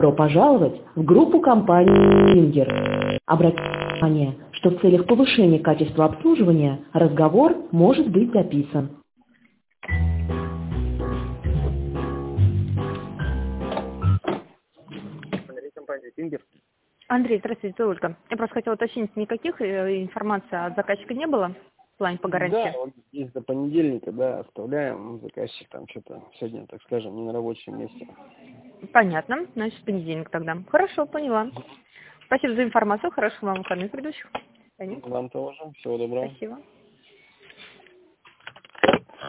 Добро пожаловать в группу компании «Ингер». Обратите внимание, что в целях повышения качества обслуживания разговор может быть записан. Компания «Ингер». Андрей, здравствуйте, это Ольга. Я просто хотела уточнить, никаких информации от заказчика не было в плане по гарантии? Да, вот здесь до понедельника, да, оставляем. Заказчик там что-то сегодня, так скажем, не на рабочем месте. Понятно, значит, в понедельник тогда. Хорошо, поняла. Спасибо за информацию, хорошего вам выходных предыдущих. Вам тоже. Всего доброго. Спасибо.